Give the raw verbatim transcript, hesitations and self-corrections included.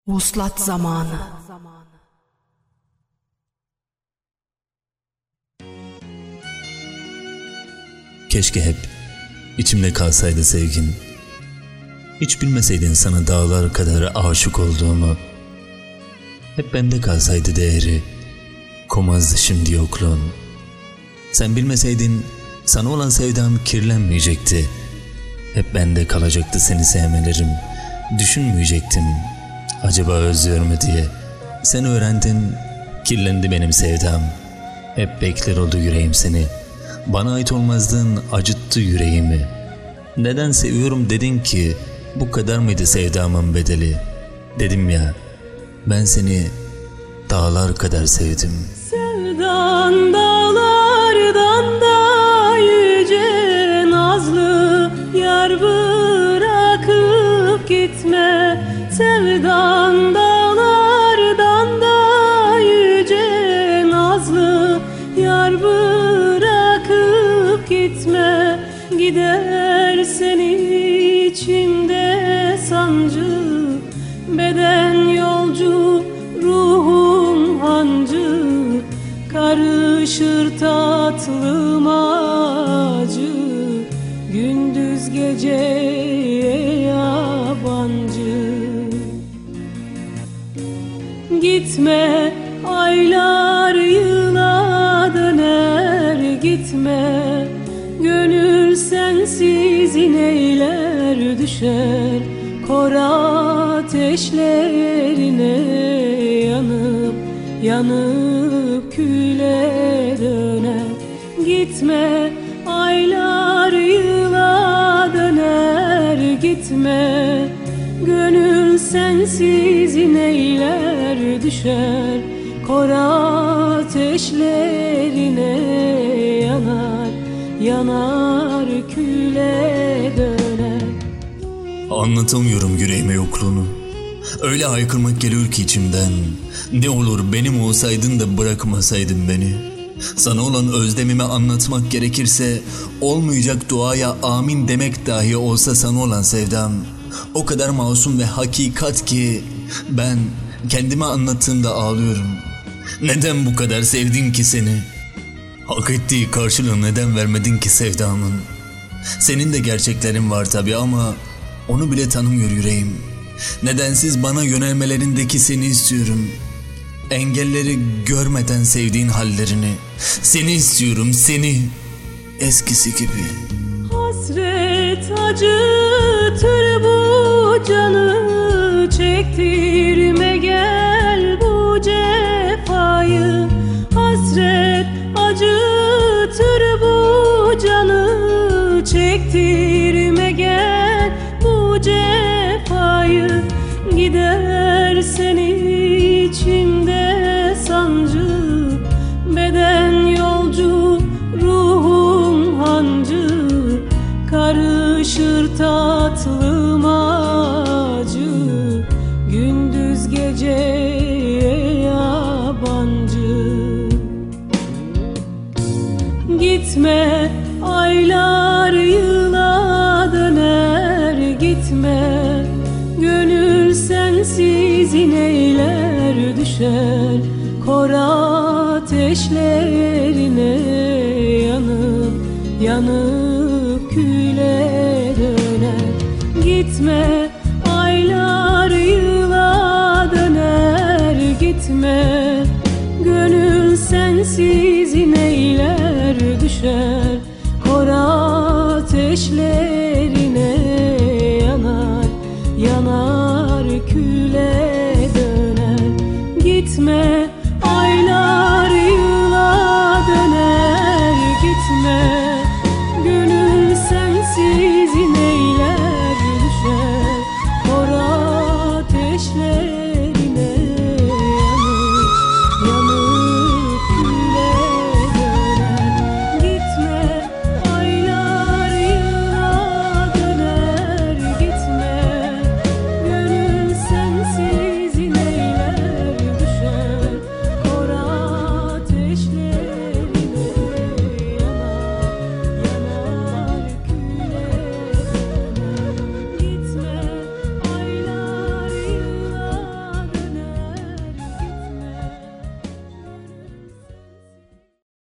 Vuslat zamanı. Keşke hep içimde kalsaydı sevgin. Hiç bilmeseydin sana dağlar kadar aşık olduğumu. Hep bende kalsaydı değeri, komazdı şimdi yokluğun. Sen bilmeseydin sana olan sevdam kirlenmeyecekti. Hep bende kalacaktı seni sevmelerim. Düşünmeyecektim acaba özlüyor mu diye. Sen öğrendin, kirlendi benim sevdam. Hep bekler oldu yüreğim seni. Bana ait olmazdın, acıttı yüreğimi. Neden seviyorum dedin ki, bu kadar mıydı sevdamın bedeli? Dedim ya, ben seni dağlar kadar sevdim. Sevdan dağlardan da yüce, nazlı yar bırakıp gitme. Sevdan dağlardan da yüce, nazlı yar bırakıp gitme. Gidersen içimde sancı, beden yolcu, ruhum hancı. Karışır tatlım acı, gündüz geceye yabancı. Gitme, aylar yıla döner, gitme. Gönül sensiz ineyler düşer, kor ateşlerine yanıp yanıp küle döner. Gitme, aylar yıla döner, gitme. Gönül sensiz ineyler düşer, kor ateşlerine yanar, yanar küle döner. Anlatamıyorum yüreğime yokluğunu. Öyle haykırmak geliyor ki içimden. Ne olur benim olsaydın da bırakmasaydın beni. Sana olan özlemimi anlatmak gerekirse, olmayacak duaya amin demek dahi olsa sana olan sevdam o kadar masum ve hakikat ki ben kendime anlattığımda ağlıyorum. Neden bu kadar sevdin ki seni? Hak ettiği karşılığı neden vermedin ki sevdamın? Senin de gerçeklerin var tabii ama onu bile tanımıyor yüreğim. Nedensiz bana yönelmelerindeki seni istiyorum. Engelleri görmeden sevdiğin hallerini. Seni istiyorum, seni. Eskisi gibi. Hasret acıtır bu canı, çektirme gel bu cefayı. Hasret acıtır bu canı, çektirme gel bu cefayı. Gidersen içimde sancı, beden yolcu, ruhum hancı. Karışır tatlım acı, gündüz geceye yabancı. Gitme, aylar yıla döner, gitme. Gönül sensiz ineyler düşer, kor ateşlerine yanıp yanıp küle döner. Gitme, aylar yıla döner, gitme. Gönül sensiz